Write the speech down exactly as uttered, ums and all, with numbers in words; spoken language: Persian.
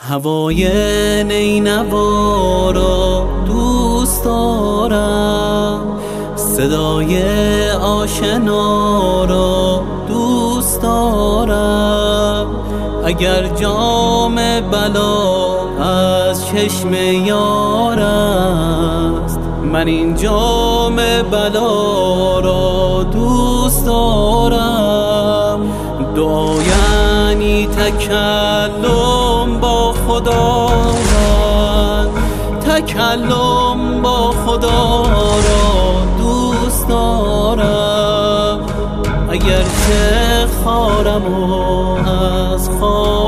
هوای نینوا را دوست دارم، صدای آشنا را دوست دارم. اگر جام بلا از چشم یار است، من این جام بلا را دوست دارم. دعا یعنی تکلم با خداوند، تکلم با خدا را دوست دارم. اگر چه خارم و از خار